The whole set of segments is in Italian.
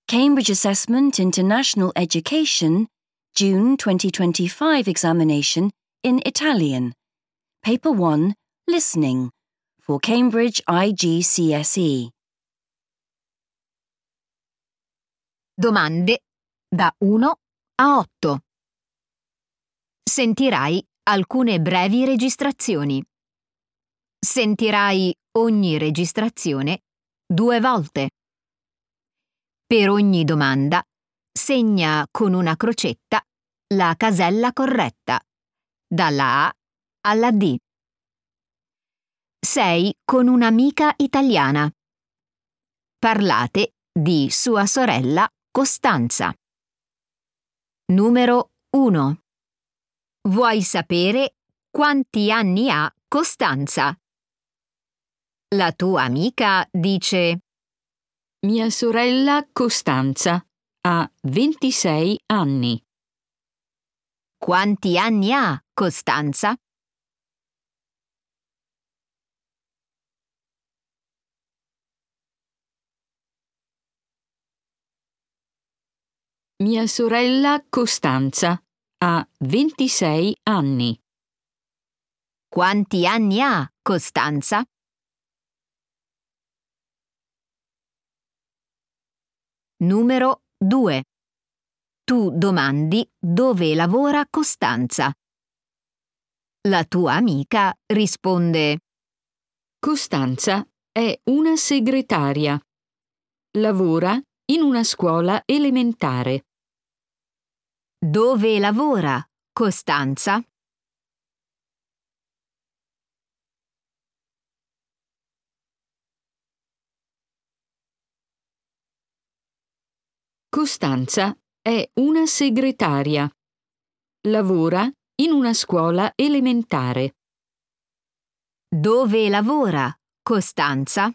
Cambridge Assessment International Education, June 2025 examination in Italian. Paper 1, Listening, for Cambridge IGCSE. Domande da 1 a 8. Sentirai alcune brevi registrazioni. Sentirai ogni registrazione 2 volte. Per ogni domanda, segna con una crocetta la casella corretta, dalla A alla D. Sei con un'amica italiana. Parlate di sua sorella Costanza. Numero 1. Vuoi sapere quanti anni ha Costanza? La tua amica dice: Mia sorella Costanza ha 26 anni. Quanti anni ha Costanza? Mia sorella Costanza ha 26 anni. Quanti anni ha Costanza? Numero 2. Tu domandi dove lavora Costanza. La tua amica risponde: Costanza è una segretaria. Lavora in una scuola elementare. Dove lavora Costanza? Costanza è una segretaria. Lavora in una scuola elementare. Dove lavora Costanza?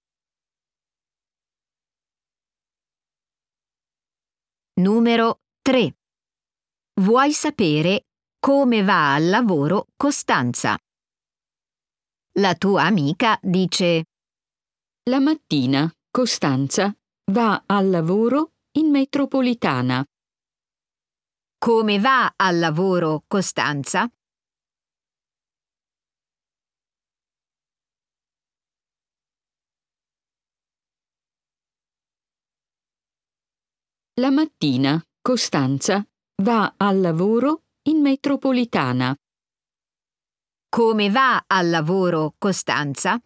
Numero 3. Vuoi sapere come va al lavoro Costanza? La tua amica dice: La mattina Costanza va al lavoro in metropolitana. Come va al lavoro Costanza? La mattina Costanza va al lavoro in metropolitana. Come va al lavoro Costanza?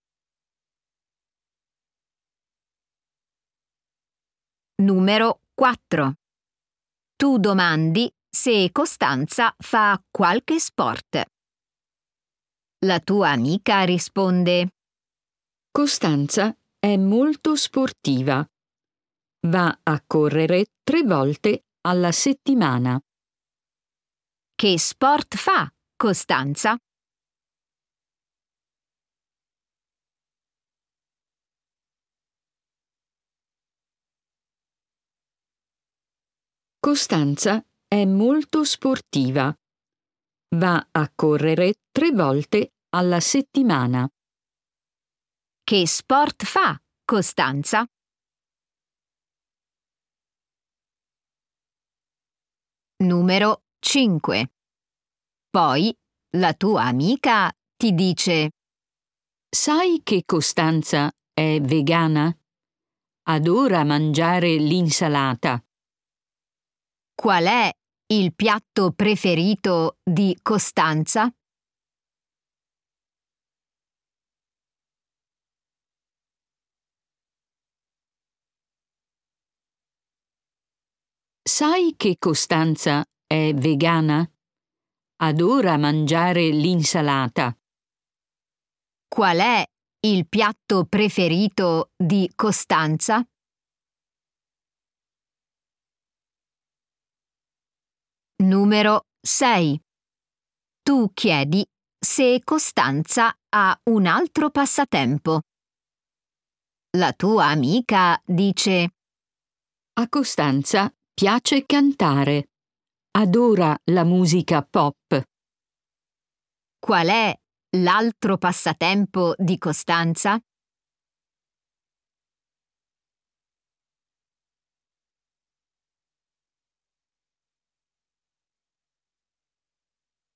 Numero 4. Tu domandi se Costanza fa qualche sport. La tua amica risponde: Costanza è molto sportiva. Va a correre 3 volte alla settimana. Che sport fa Costanza? Costanza è molto sportiva. Va a correre 3 volte alla settimana. Che sport fa Costanza? Numero 5. Poi la tua amica ti dice: Sai che Costanza è vegana? Adora mangiare l'insalata. Qual è il piatto preferito di Costanza? Sai che Costanza è vegana? Adora mangiare l'insalata. Qual è il piatto preferito di Costanza? Numero 6. Tu chiedi se Costanza ha un altro passatempo. La tua amica dice: A Costanza piace cantare. Adora la musica pop. Qual è l'altro passatempo di Costanza?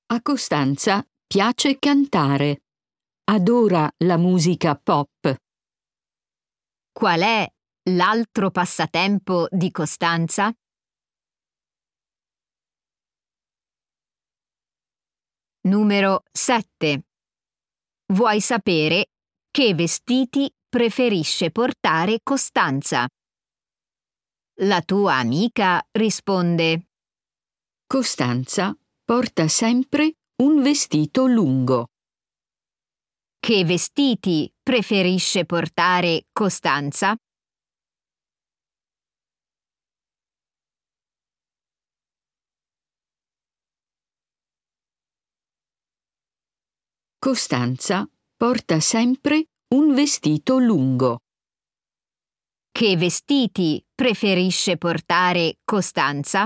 A Costanza piace cantare. Adora la musica pop. Qual è l'altro passatempo di Costanza? Numero 7. Vuoi sapere che vestiti preferisce portare Costanza? La tua amica risponde: Costanza porta sempre un vestito lungo. Che vestiti preferisce portare Costanza? Costanza porta sempre un vestito lungo. Che vestiti preferisce portare Costanza?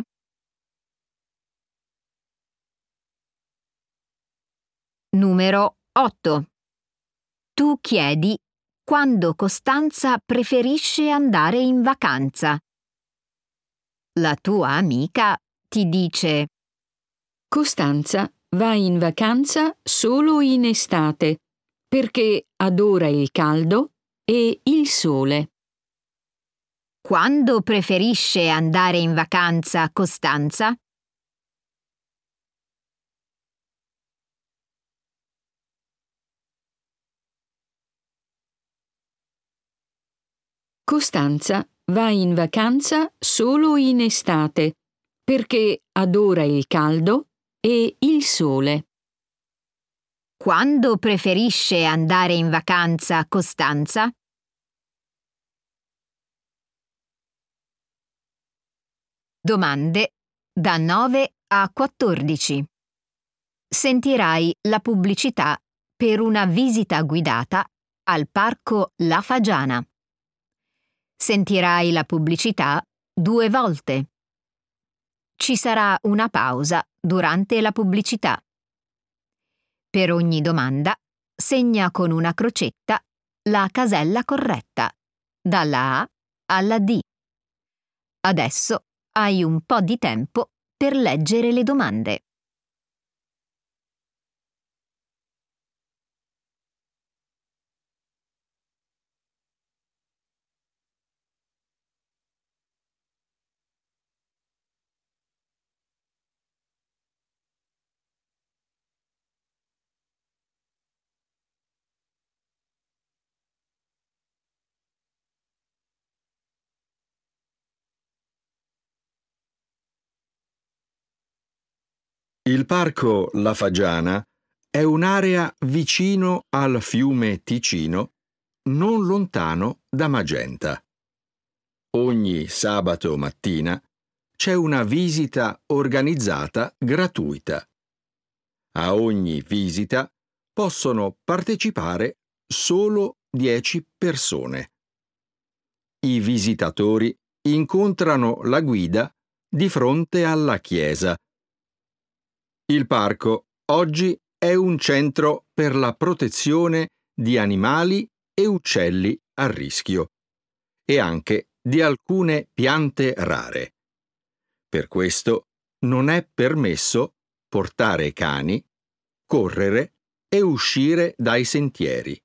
Numero 8. Tu chiedi quando Costanza preferisce andare in vacanza. La tua amica ti dice: Costanza va in vacanza solo in estate perché adora il caldo e il sole. Quando preferisce andare in vacanza Costanza? Costanza va in vacanza solo in estate perché adora il caldo e il sole. Quando preferisce andare in vacanza Costanza? Domande da 9 a 14. Sentirai la pubblicità per una visita guidata al Parco La Fagiana. Sentirai la pubblicità 2 volte. Ci sarà una pausa durante la pubblicità. Per ogni domanda, segna con una crocetta la casella corretta, dalla A alla D. Adesso hai un po' di tempo per leggere le domande. Il Parco La Fagiana è un'area vicino al fiume Ticino, non lontano da Magenta. Ogni sabato mattina c'è una visita organizzata gratuita. A ogni visita possono partecipare solo 10 persone. I visitatori incontrano la guida di fronte alla chiesa. Il parco oggi è un centro per la protezione di animali e uccelli a rischio e anche di alcune piante rare. Per questo non è permesso portare cani, correre e uscire dai sentieri.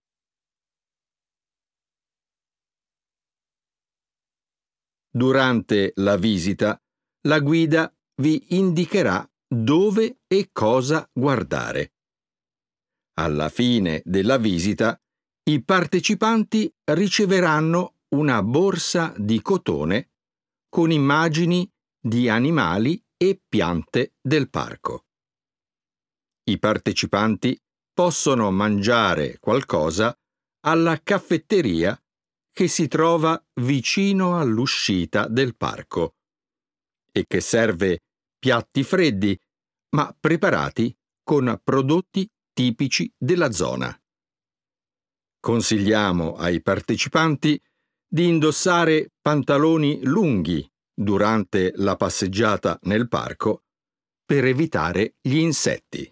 Durante la visita, la guida vi indicherà dove e cosa guardare. Alla fine della visita, i partecipanti riceveranno una borsa di cotone con immagini di animali e piante del parco. I partecipanti possono mangiare qualcosa alla caffetteria che si trova vicino all'uscita del parco e che serve piatti freddi, ma preparati con prodotti tipici della zona. Consigliamo ai partecipanti di indossare pantaloni lunghi durante la passeggiata nel parco per evitare gli insetti.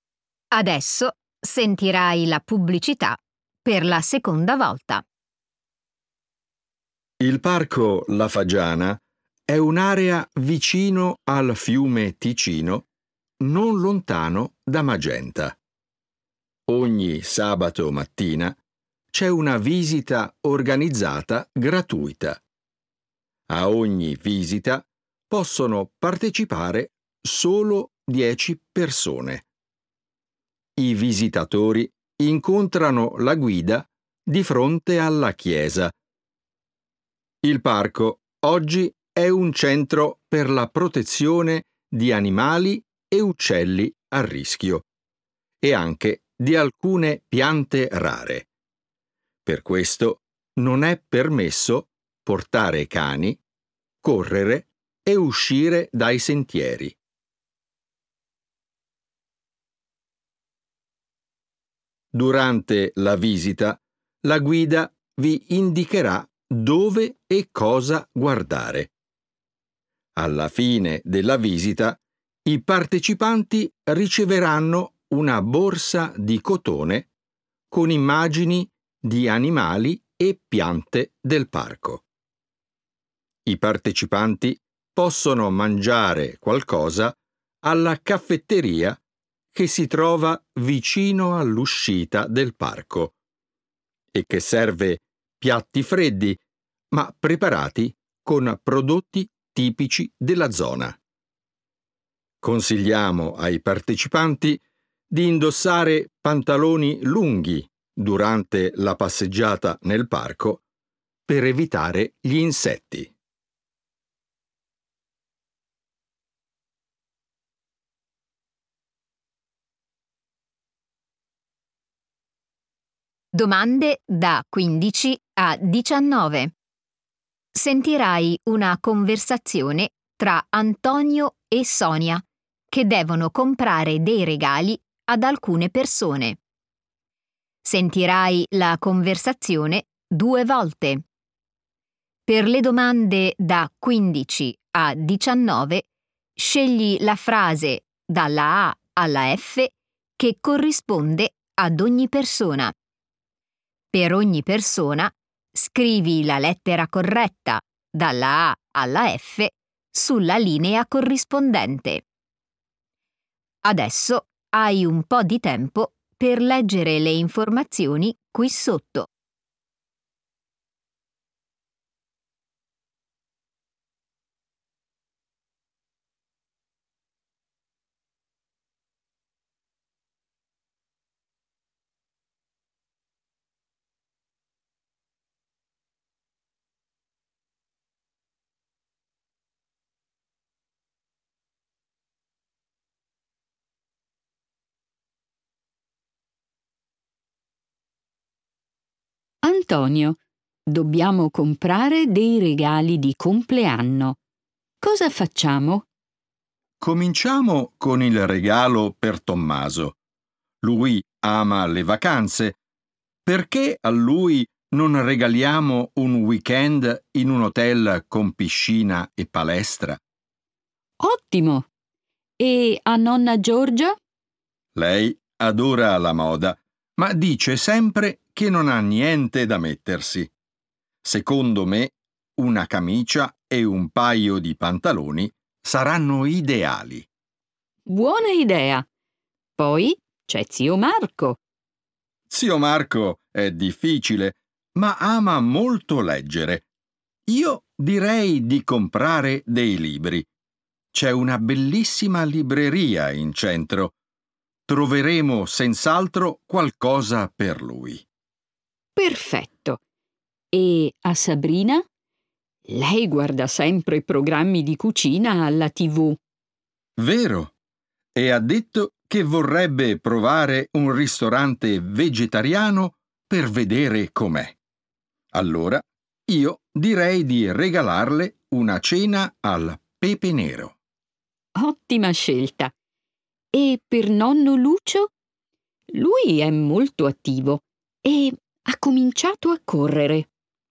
Adesso sentirai la pubblicità per la seconda volta. Il parco La Fagiana è un'area vicino al fiume Ticino, non lontano da Magenta. Ogni sabato mattina c'è una visita organizzata gratuita. A ogni visita possono partecipare solo 10 persone. I visitatori incontrano la guida di fronte alla chiesa. Il parco oggi è un centro per la protezione di animali e uccelli a rischio e anche di alcune piante rare. Per questo non è permesso portare cani, correre e uscire dai sentieri. Durante la visita, la guida vi indicherà dove e cosa guardare. Alla fine della visita, i partecipanti riceveranno una borsa di cotone con immagini di animali e piante del parco. I partecipanti possono mangiare qualcosa alla caffetteria che si trova vicino all'uscita del parco e che serve piatti freddi ma preparati con prodotti tipici della zona. Consigliamo ai partecipanti di indossare pantaloni lunghi durante la passeggiata nel parco per evitare gli insetti. Domande da 15 a 19. Sentirai una conversazione tra Antonio e Sonia che devono comprare dei regali ad alcune persone. Sentirai la conversazione 2 volte. Per le domande da 15 a 19 scegli la frase dalla A alla F che corrisponde ad ogni persona. Per ogni persona scrivi la lettera corretta dalla A alla F sulla linea corrispondente. Adesso hai un po' di tempo per leggere le informazioni qui sotto. Antonio, dobbiamo comprare dei regali di compleanno. Cosa facciamo? Cominciamo con il regalo per Tommaso. Lui ama le vacanze. Perché a lui non regaliamo un weekend in un hotel con piscina e palestra? Ottimo! E a nonna Giorgia? Lei adora la moda, ma dice sempre che non ha niente da mettersi. Secondo me, una camicia e un paio di pantaloni saranno ideali. Buona idea! Poi c'è zio Marco. Zio Marco è difficile, ma ama molto leggere. Io direi di comprare dei libri. C'è una bellissima libreria in centro. Troveremo senz'altro qualcosa per lui. Perfetto! E a Sabrina? Lei guarda sempre programmi di cucina alla TV. Vero? E ha detto che vorrebbe provare un ristorante vegetariano per vedere com'è. Allora, io direi di regalarle una cena al pepe nero. Ottima scelta! E per nonno Lucio? Lui è molto attivo e ha cominciato a correre.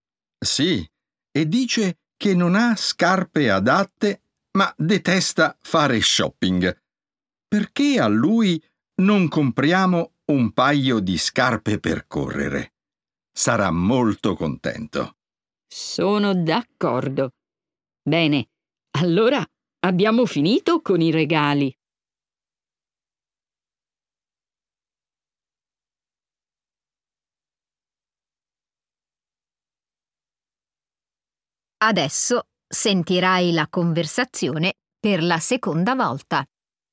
Sì, e dice che non ha scarpe adatte, ma detesta fare shopping. Perché a lui non compriamo un paio di scarpe per correre? Sarà molto contento. Sono d'accordo. Bene, allora abbiamo finito con i regali. Adesso sentirai la conversazione per la seconda volta.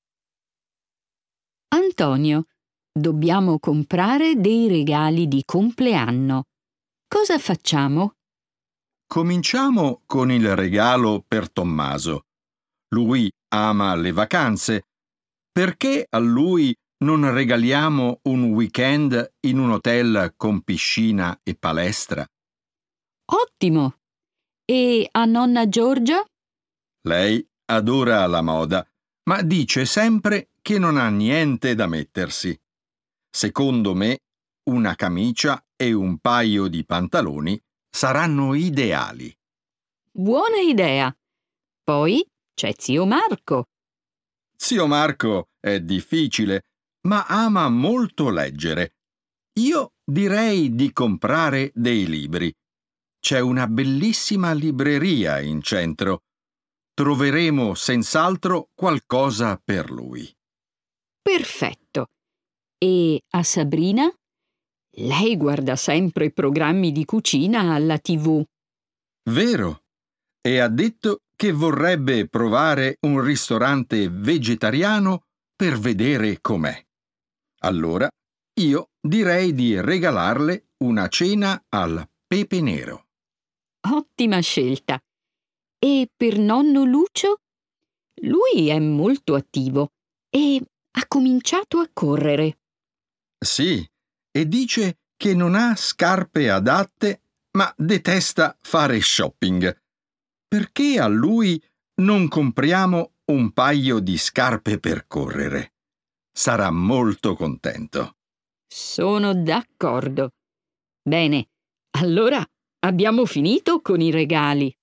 Antonio, dobbiamo comprare dei regali di compleanno. Cosa facciamo? Cominciamo con il regalo per Tommaso. Lui ama le vacanze. Perché a lui non regaliamo un weekend in un hotel con piscina e palestra? Ottimo! E a nonna Giorgia? Lei adora la moda, ma dice sempre che non ha niente da mettersi. Secondo me, una camicia e un paio di pantaloni saranno ideali. Buona idea! Poi c'è zio Marco. Zio Marco è difficile, ma ama molto leggere. Io direi di comprare dei libri. C'è una bellissima libreria in centro. Troveremo senz'altro qualcosa per lui. Perfetto! E a Sabrina? Lei guarda sempre programmi di cucina alla TV. Vero? E ha detto che vorrebbe provare un ristorante vegetariano per vedere com'è. Allora, io direi di regalarle una cena al pepe nero. Ottima scelta! E per nonno Lucio? Lui è molto attivo e ha cominciato a correre. Sì, e dice che non ha scarpe adatte, ma detesta fare shopping. Perché a lui non compriamo un paio di scarpe per correre? Sarà molto contento. Sono d'accordo. Bene, allora abbiamo finito con i regali.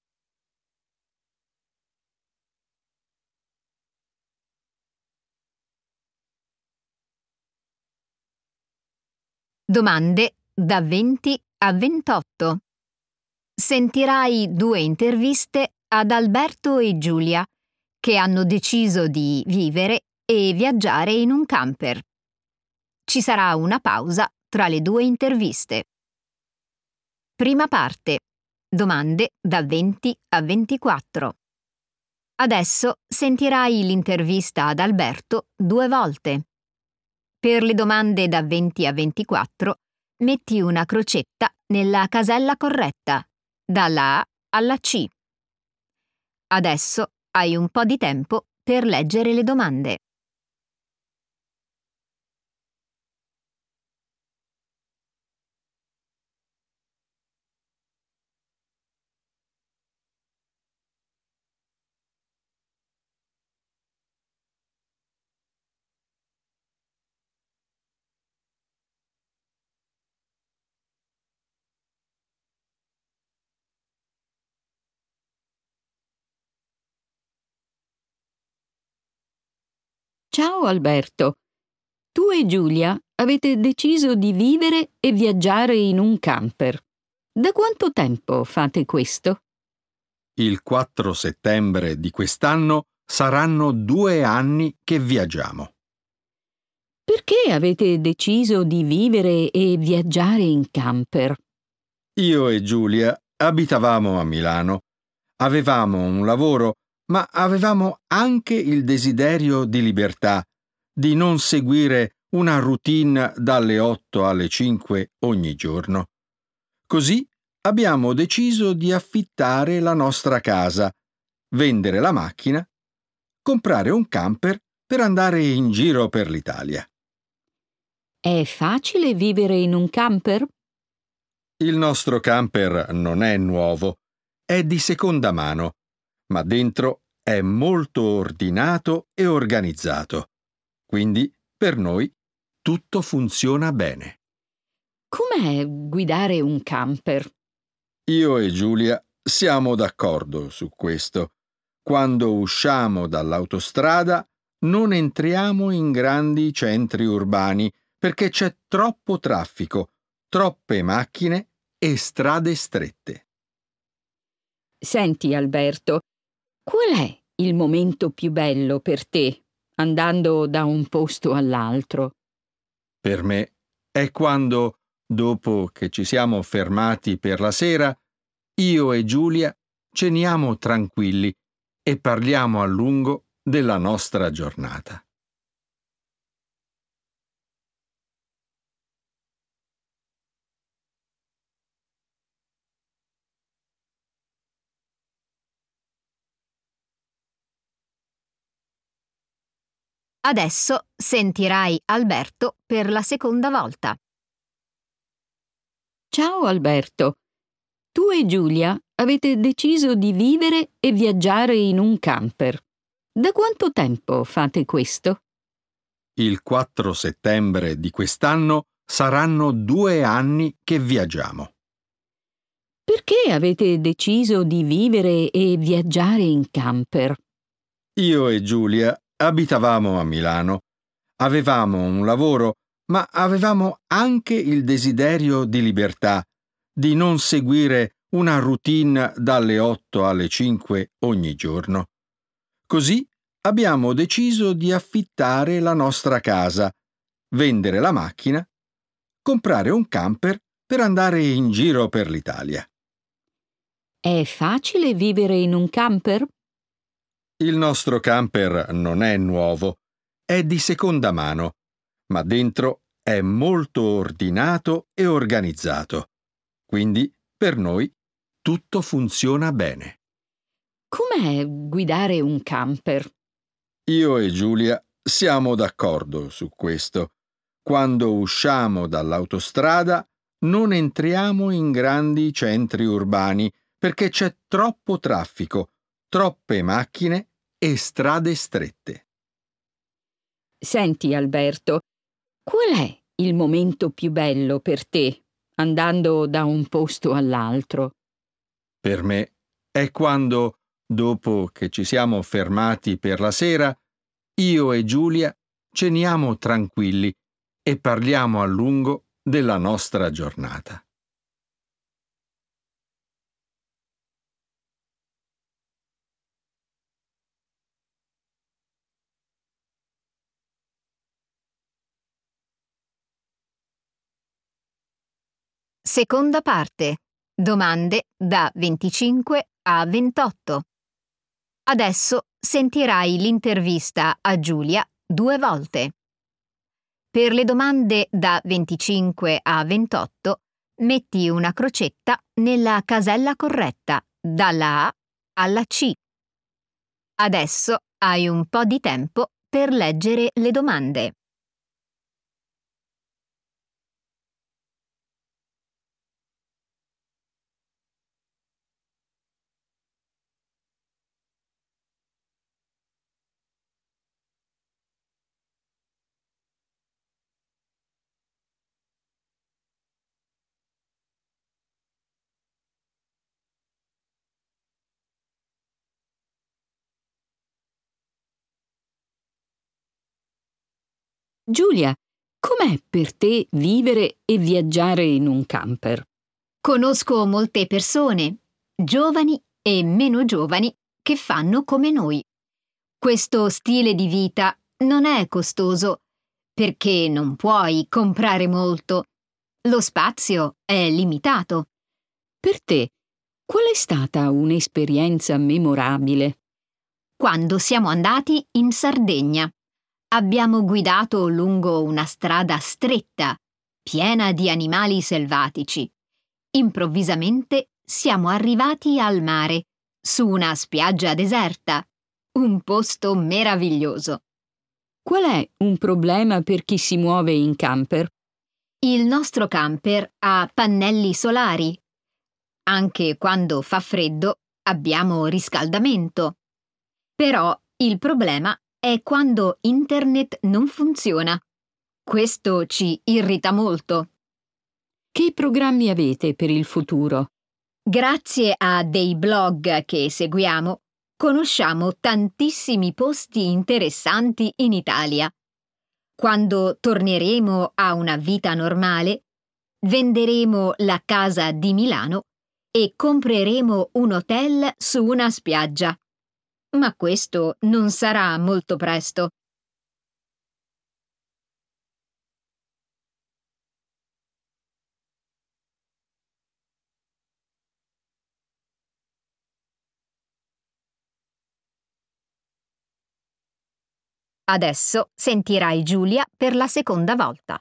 Domande da 20 a 28. Sentirai 2 interviste ad Alberto e Giulia, che hanno deciso di vivere e viaggiare in un camper. Ci sarà una pausa tra le 2 interviste. Prima parte. Domande da 20 a 24. Adesso sentirai l'intervista ad Alberto 2 volte. Per le domande da 20 a 24, metti una crocetta nella casella corretta, dalla A alla C. Adesso hai un po' di tempo per leggere le domande. Ciao Alberto. Tu e Giulia avete deciso di vivere e viaggiare in un camper. Da quanto tempo fate questo? Il 4 settembre di quest'anno saranno 2 anni che viaggiamo. Perché avete deciso di vivere e viaggiare in camper? Io e Giulia abitavamo a Milano. Avevamo un lavoro, ma avevamo anche il desiderio di libertà, di non seguire una routine dalle 8 alle 5 ogni giorno. Così abbiamo deciso di affittare la nostra casa, vendere la macchina, comprare un camper per andare in giro per l'Italia. È facile vivere in un camper? Il nostro camper non è nuovo, è di seconda mano, ma dentro è molto ordinato e organizzato. Quindi, per noi, tutto funziona bene. Com'è guidare un camper? Io e Giulia siamo d'accordo su questo. Quando usciamo dall'autostrada non entriamo in grandi centri urbani perché c'è troppo traffico, troppe macchine e strade strette. Senti, Alberto, qual è il momento più bello per te andando da un posto all'altro? Per me è quando, dopo che ci siamo fermati per la sera, io e Giulia ceniamo tranquilli e parliamo a lungo della nostra giornata. Adesso sentirai Alberto per la seconda volta. Ciao Alberto, tu e Giulia avete deciso di vivere e viaggiare in un camper. Da quanto tempo fate questo? Il 4 settembre di quest'anno saranno 2 anni che viaggiamo. Perché avete deciso di vivere e viaggiare in camper? Io e Giulia abitavamo a Milano. Avevamo un lavoro, ma avevamo anche il desiderio di libertà, di non seguire una routine dalle 8 alle 5 ogni giorno. Così abbiamo deciso di affittare la nostra casa, vendere la macchina, comprare un camper per andare in giro per l'Italia. È facile vivere in un camper? Il nostro camper non è nuovo, è di seconda mano, ma dentro è molto ordinato e organizzato. Quindi, per noi, tutto funziona bene. Com'è guidare un camper? Io e Giulia siamo d'accordo su questo. Quando usciamo dall'autostrada non entriamo in grandi centri urbani perché c'è troppo traffico, troppe macchine e strade strette. Senti, Alberto, qual è il momento più bello per te andando da un posto all'altro? Per me è quando, dopo che ci siamo fermati per la sera, io e Giulia ceniamo tranquilli e parliamo a lungo della nostra giornata. Seconda parte. Domande da 25 a 28. Adesso sentirai l'intervista a Giulia 2 volte. Per le domande da 25 a 28 metti una crocetta nella casella corretta, dalla A alla C. Adesso hai un po' di tempo per leggere le domande. Giulia, com'è per te vivere e viaggiare in un camper? Conosco molte persone, giovani e meno giovani, che fanno come noi. Questo stile di vita non è costoso, perché non puoi comprare molto. Lo spazio è limitato. Per te, qual è stata un'esperienza memorabile? Quando siamo andati in Sardegna, abbiamo guidato lungo una strada stretta, piena di animali selvatici. Improvvisamente siamo arrivati al mare, su una spiaggia deserta. Un posto meraviglioso. Qual è un problema per chi si muove in camper? Il nostro camper ha pannelli solari. Anche quando fa freddo abbiamo riscaldamento. Però il problema è quando internet non funziona. Questo ci irrita molto. Che programmi avete per il futuro? Grazie a dei blog che seguiamo, conosciamo tantissimi posti interessanti in Italia. Quando torneremo a una vita normale, venderemo la casa di Milano e compreremo un hotel su una spiaggia. Ma questo non sarà molto presto. Adesso sentirai Giulia per la seconda volta.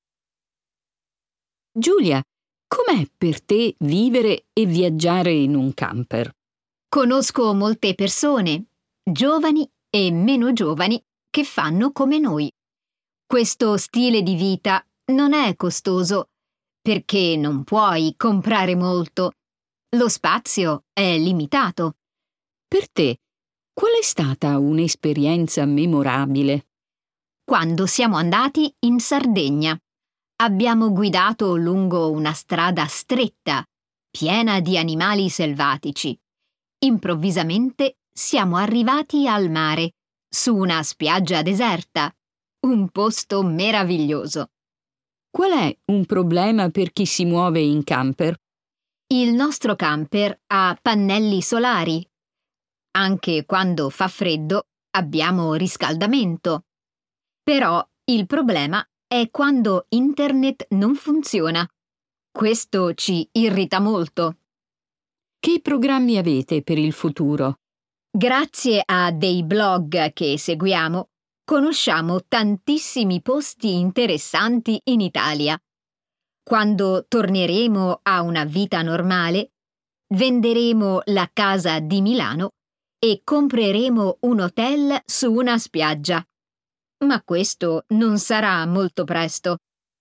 Giulia, com'è per te vivere e viaggiare in un camper? Conosco molte persone, giovani e meno giovani, che fanno come noi. Questo stile di vita non è costoso, perché non puoi comprare molto. Lo spazio è limitato. Per te, qual è stata un'esperienza memorabile? Quando siamo andati in Sardegna, abbiamo guidato lungo una strada stretta, piena di animali selvatici. Improvvisamente siamo arrivati al mare, su una spiaggia deserta. Un posto meraviglioso. Qual è un problema per chi si muove in camper? Il nostro camper ha pannelli solari. Anche quando fa freddo abbiamo riscaldamento. Però il problema è quando internet non funziona. Questo ci irrita molto. Che programmi avete per il futuro? Grazie a dei blog che seguiamo, conosciamo tantissimi posti interessanti in Italia. Quando torneremo a una vita normale, venderemo la casa di Milano e compreremo un hotel su una spiaggia. Ma questo non sarà molto presto.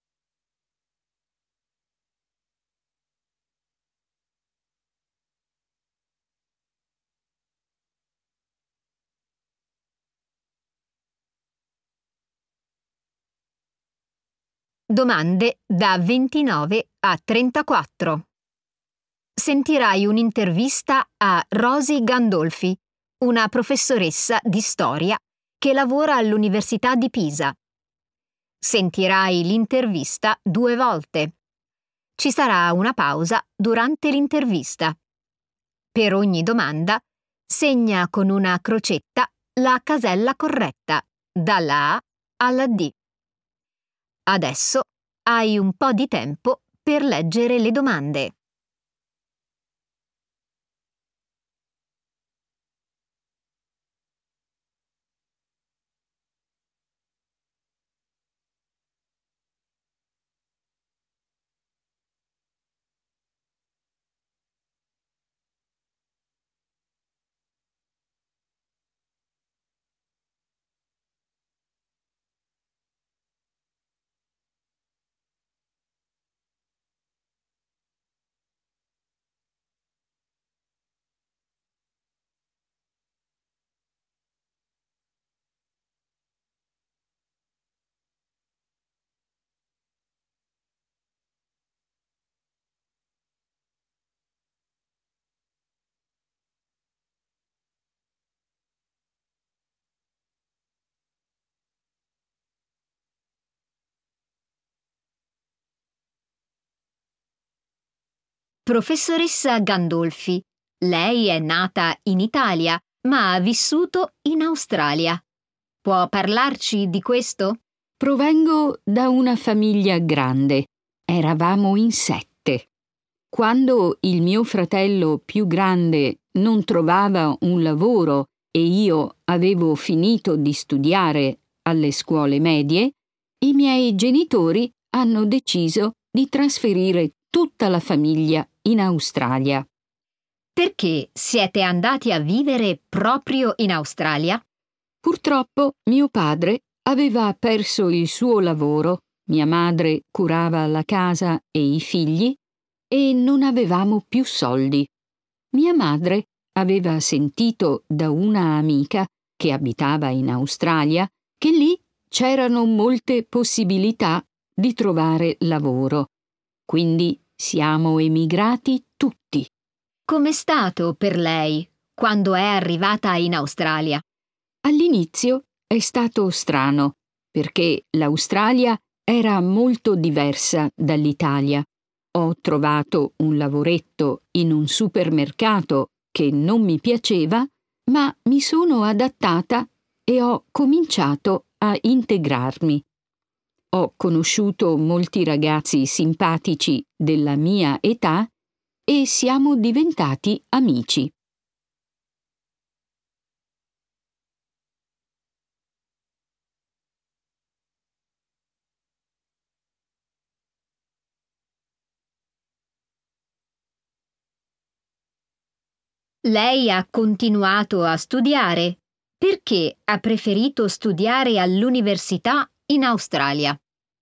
Domande da 29 a 34. Sentirai un'intervista a Rosy Gandolfi, una professoressa di storia che lavora all'Università di Pisa. Sentirai l'intervista 2 volte. Ci sarà una pausa durante l'intervista. Per ogni domanda, segna con una crocetta la casella corretta, dalla A alla D. Adesso hai un po' di tempo per leggere le domande. Professoressa Gandolfi, lei è nata in Italia, ma ha vissuto in Australia. Può parlarci di questo? Provengo da una famiglia grande. Eravamo in 7. Quando il mio fratello più grande non trovava un lavoro e io avevo finito di studiare alle scuole medie, i miei genitori hanno deciso di trasferire tutta la famiglia in Australia. Perché siete andati a vivere proprio in Australia? Purtroppo mio padre aveva perso il suo lavoro, mia madre curava la casa e i figli e non avevamo più soldi. Mia madre aveva sentito da una amica che abitava in Australia che lì c'erano molte possibilità di trovare lavoro. Quindi siamo emigrati tutti. Com'è stato per lei quando è arrivata in Australia? All'inizio è stato strano, perché l'Australia era molto diversa dall'Italia. Ho trovato un lavoretto in un supermercato che non mi piaceva, ma mi sono adattata e ho cominciato a integrarmi. Ho conosciuto molti ragazzi simpatici della mia età e siamo diventati amici. Lei ha continuato a studiare. Perché ha preferito studiare all'università in Australia?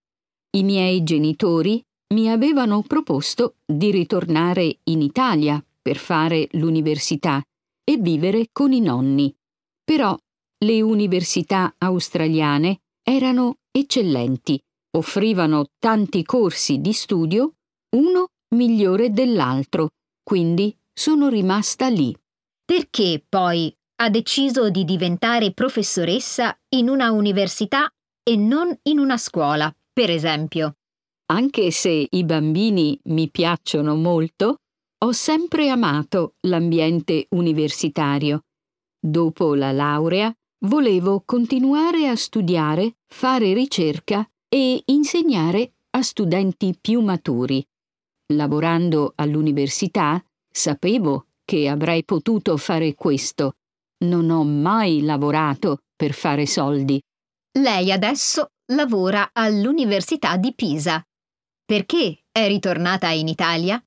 I miei genitori mi avevano proposto di ritornare in Italia per fare l'università e vivere con i nonni. Però le università australiane erano eccellenti, offrivano tanti corsi di studio, uno migliore dell'altro, quindi sono rimasta lì. Perché poi ha deciso di diventare professoressa in una università e non in una scuola, per esempio? Anche se i bambini mi piacciono molto, ho sempre amato l'ambiente universitario. Dopo la laurea, volevo continuare a studiare, fare ricerca e insegnare a studenti più maturi. Lavorando all'università, sapevo che avrei potuto fare questo. Non ho mai lavorato per fare soldi. Lei adesso lavora all'Università di Pisa. Perché è ritornata in Italia?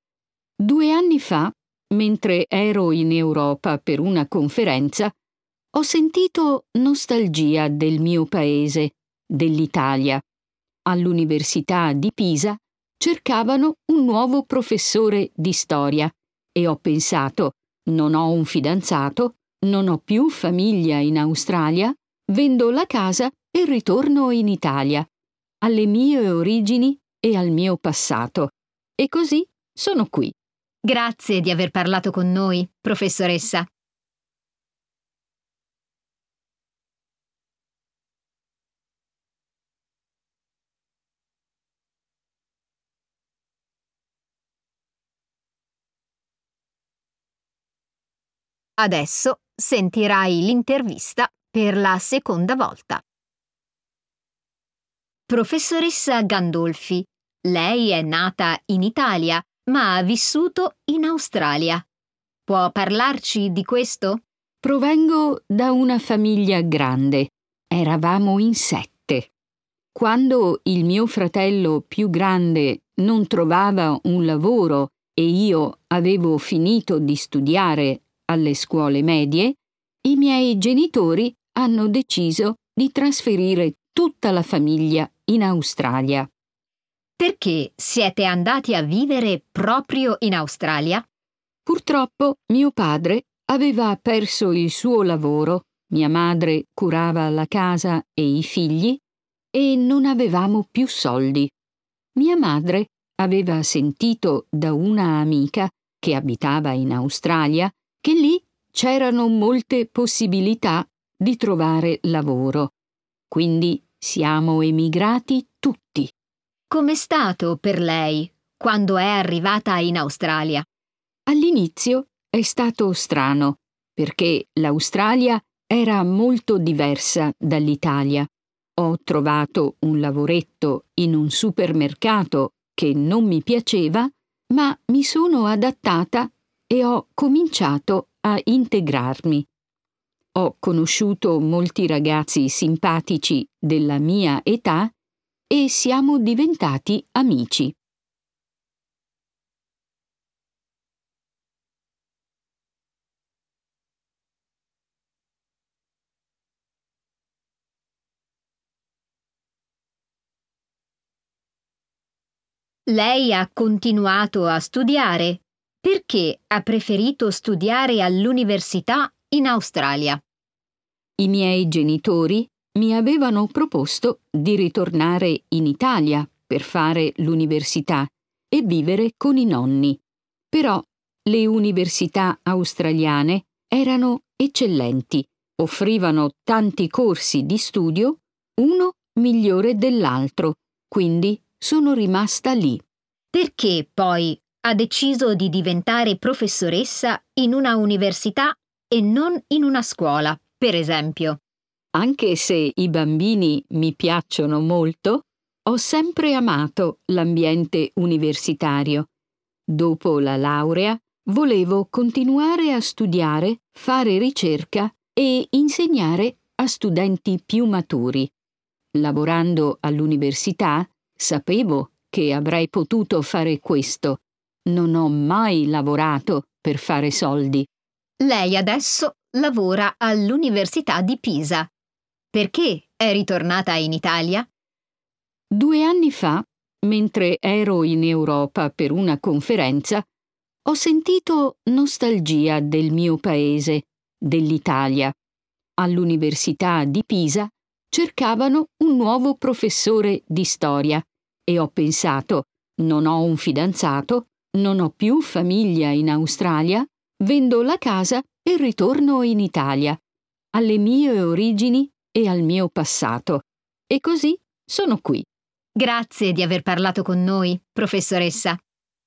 2 anni fa, mentre ero in Europa per una conferenza, ho sentito nostalgia del mio paese, dell'Italia. All'Università di Pisa cercavano un nuovo professore di storia e ho pensato: non ho un fidanzato, non ho più famiglia in Australia, vendo la casa e ritorno in Italia, alle mie origini e al mio passato. E così sono qui. Grazie di aver parlato con noi, professoressa. Adesso sentirai l'intervista per la seconda volta. Professoressa Gandolfi, lei è nata in Italia, ma ha vissuto in Australia. Può parlarci di questo? Provengo da una famiglia grande. Eravamo in 7. Quando il mio fratello più grande non trovava un lavoro e io avevo finito di studiare alle scuole medie, i miei genitori hanno deciso di trasferire tutta la famiglia in Australia. Perché siete andati a vivere proprio in Australia? Purtroppo mio padre aveva perso il suo lavoro, mia madre curava la casa e i figli e non avevamo più soldi. Mia madre aveva sentito da una amica che abitava in Australia che lì c'erano molte possibilità di trovare lavoro. Quindi siamo emigrati tutti. Com'è stato per lei quando è arrivata in Australia? All'inizio è stato strano, perché l'Australia era molto diversa dall'Italia. Ho trovato un lavoretto in un supermercato che non mi piaceva, ma mi sono adattata e ho cominciato a integrarmi. Ho conosciuto molti ragazzi simpatici della mia età e siamo diventati amici. Lei ha continuato a studiare. Perché ha preferito studiare all'università in Australia? I miei genitori mi avevano proposto di ritornare in Italia per fare l'università e vivere con i nonni. Però le università australiane erano eccellenti, offrivano tanti corsi di studio, uno migliore dell'altro, quindi sono rimasta lì. Perché poi ha deciso di diventare professoressa in una università e non in una scuola, per esempio? Anche se i bambini mi piacciono molto, ho sempre amato l'ambiente universitario. Dopo la laurea, volevo continuare a studiare, fare ricerca e insegnare a studenti più maturi. Lavorando all'università, sapevo che avrei potuto fare questo. Non ho mai lavorato per fare soldi. Lei adesso lavora all'Università di Pisa. Perché è ritornata in Italia? 2 anni fa, mentre ero in Europa per una conferenza, ho sentito nostalgia del mio paese, dell'Italia. All'Università di Pisa cercavano un nuovo professore di storia e ho pensato: non ho un fidanzato, non ho più famiglia in Australia, vendo la casa e ritorno in Italia, alle mie origini e al mio passato. E così sono qui. Grazie di aver parlato con noi, professoressa.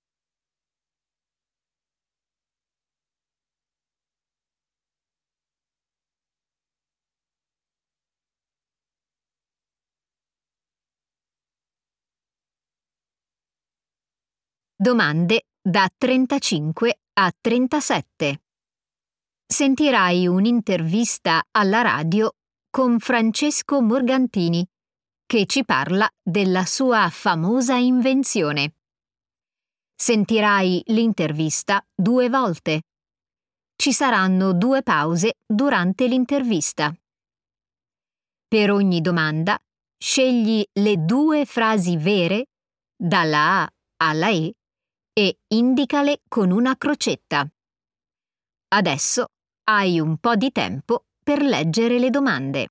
Domande da 35 a 37. Sentirai un'intervista alla radio con Francesco Morgantini, che ci parla della sua famosa invenzione. Sentirai l'intervista 2 volte. Ci saranno 2 pause durante l'intervista. Per ogni domanda, scegli le 2 frasi vere, dalla A alla E, e indicale con una crocetta. Adesso hai un po' di tempo per leggere le domande.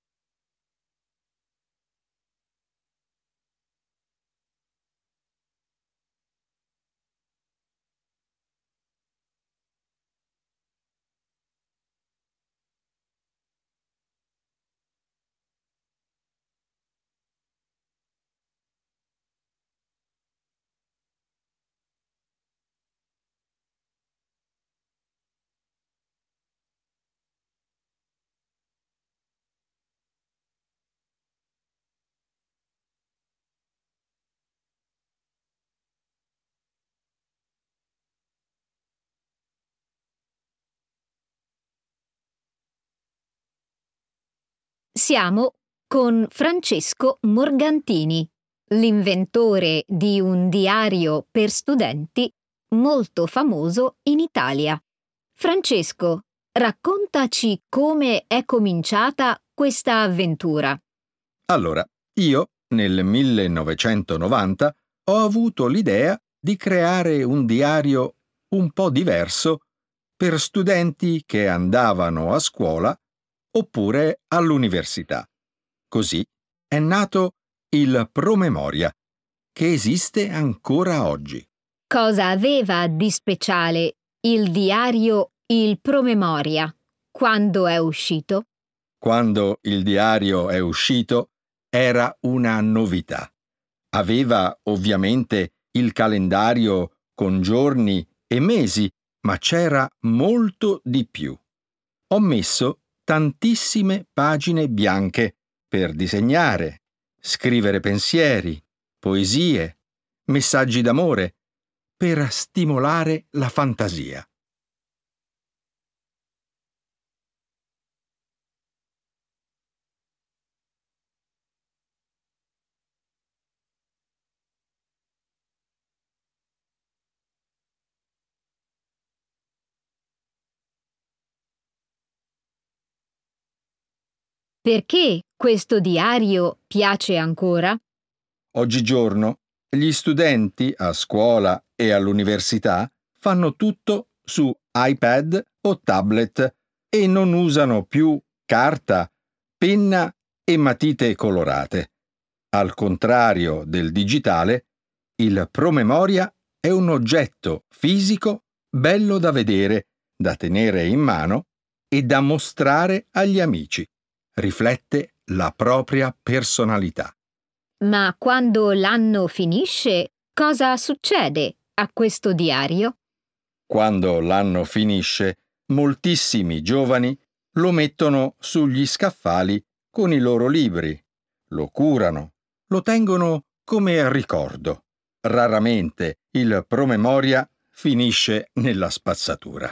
Siamo con Francesco Morgantini, l'inventore di un diario per studenti molto famoso in Italia. Francesco, raccontaci come è cominciata questa avventura. Allora, io, nel 1990, ho avuto l'idea di creare un diario un po' diverso per studenti che andavano a scuola oppure all'università. Così è nato il Promemoria, che esiste ancora oggi. Cosa aveva di speciale il diario Il Promemoria quando è uscito? Quando il diario è uscito era una novità. Aveva ovviamente il calendario con giorni e mesi, ma c'era molto di più. Ho messo tantissime pagine bianche per disegnare, scrivere pensieri, poesie, messaggi d'amore, per stimolare la fantasia. Perché questo diario piace ancora? Oggigiorno gli studenti a scuola e all'università fanno tutto su iPad o tablet e non usano più carta, penna e matite colorate. Al contrario del digitale, il promemoria è un oggetto fisico bello da vedere, da tenere in mano e da mostrare agli amici. Riflette la propria personalità. Ma quando l'anno finisce, Cosa succede a questo diario? Quando l'anno finisce, moltissimi giovani lo mettono sugli scaffali con i loro libri, lo curano, lo tengono come ricordo. Raramente il promemoria finisce nella spazzatura.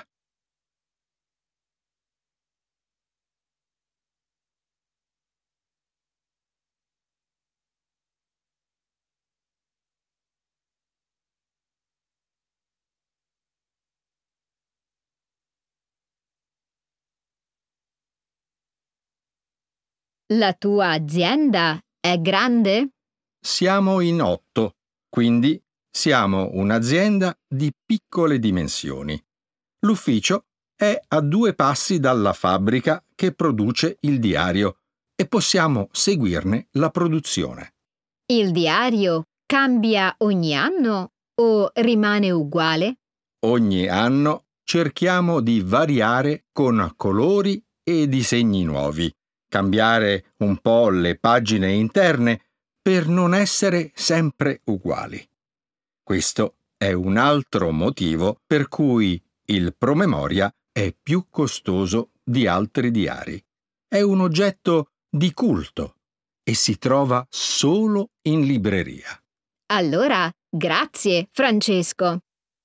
La tua azienda è grande? Siamo in 8, quindi siamo un'azienda di piccole dimensioni. L'ufficio è a 2 passi dalla fabbrica che produce il diario e possiamo seguirne la produzione. Il diario cambia ogni anno o rimane uguale? Ogni anno cerchiamo di variare con colori e disegni nuovi, cambiare un po' le pagine interne per non essere sempre uguali. Questo è un altro motivo per cui il promemoria è più costoso di altri diari. È un oggetto di culto e si trova solo in libreria. Allora, grazie, Francesco.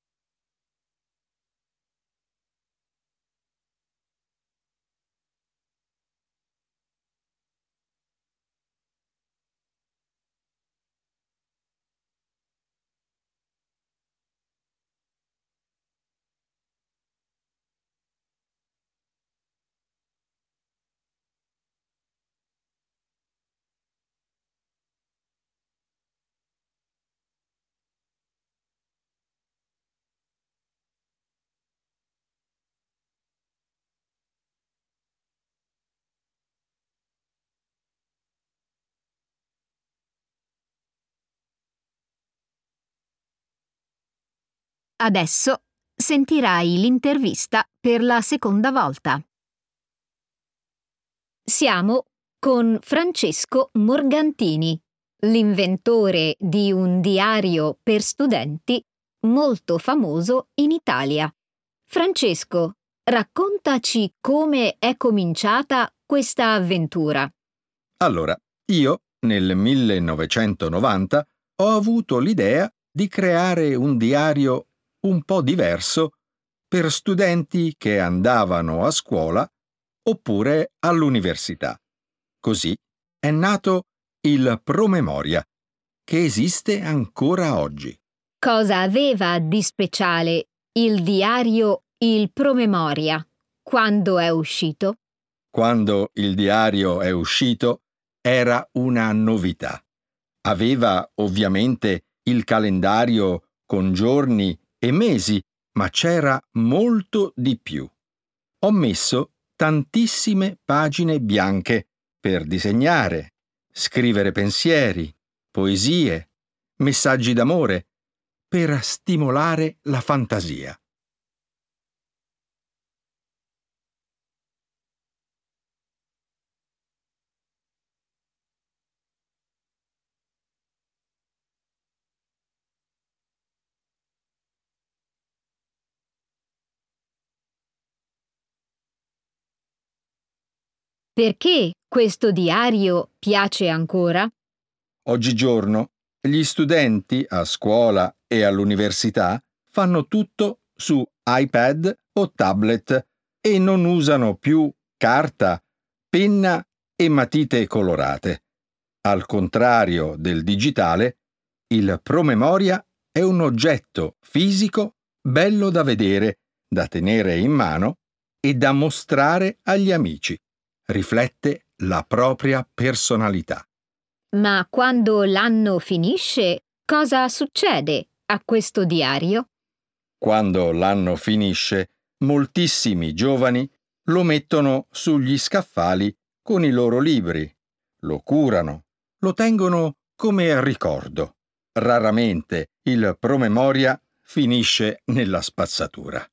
Adesso sentirai l'intervista per la seconda volta. Siamo con Francesco Morgantini, l'inventore di un diario per studenti molto famoso in Italia. Francesco, raccontaci come è cominciata questa avventura. Allora, io nel 1990 ho avuto l'idea di creare un diario un po' diverso per studenti che andavano a scuola oppure all'università. Così è nato il promemoria, che esiste ancora oggi. Cosa aveva di speciale il diario Il Promemoria quando è uscito? Quando il diario è uscito era una novità. Aveva ovviamente il calendario con giorni e mesi, ma c'era molto di più. Ho messo tantissime pagine bianche per disegnare, scrivere pensieri, poesie, messaggi d'amore, per stimolare la fantasia. Perché questo diario piace ancora? Oggigiorno gli studenti a scuola e all'università fanno tutto su iPad o tablet e non usano più carta, penna e matite colorate. Al contrario del digitale, il promemoria è un oggetto fisico bello da vedere, da tenere in mano e da mostrare agli amici. Riflette la propria personalità. Ma quando l'anno finisce, cosa succede a questo diario? Quando l'anno finisce, moltissimi giovani lo mettono sugli scaffali con i loro libri, lo curano, lo tengono come ricordo. Raramente il promemoria finisce nella spazzatura.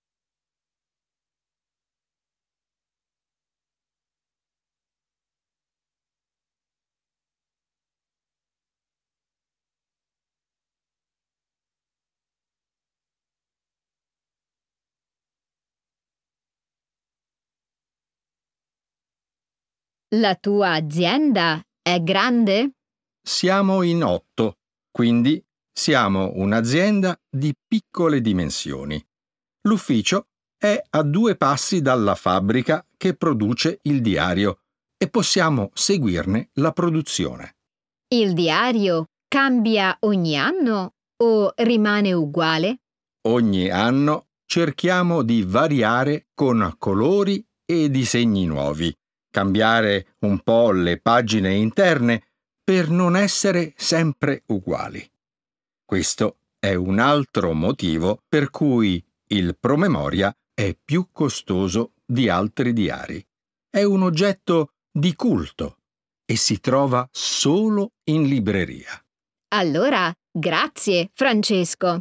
La tua azienda è grande? Siamo in 8, quindi siamo un'azienda di piccole dimensioni. L'ufficio è a 2 passi dalla fabbrica che produce il diario e possiamo seguirne la produzione. Il diario cambia ogni anno o rimane uguale? Ogni anno cerchiamo di variare con colori e disegni nuovi, cambiare un po' le pagine interne per non essere sempre uguali. Questo è un altro motivo per cui il promemoria è più costoso di altri diari. È un oggetto di culto e si trova solo in libreria. Allora, grazie, Francesco.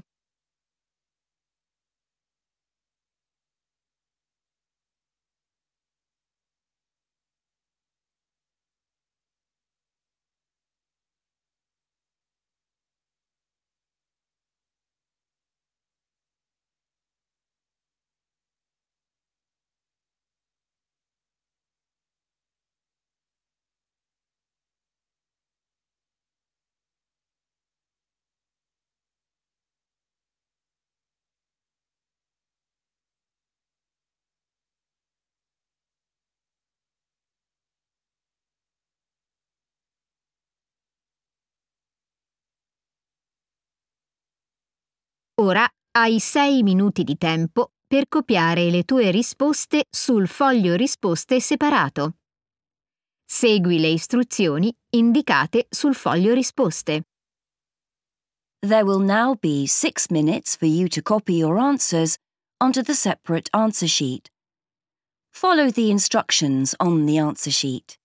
Ora hai 6 minuti di tempo per copiare le tue risposte sul foglio risposte separato. Segui le istruzioni indicate sul foglio risposte. There will now be 6 minutes for you to copy your answers onto the separate answer sheet. Follow the instructions on the answer sheet.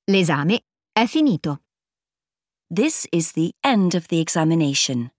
L'esame è finito. This is the end of the examination.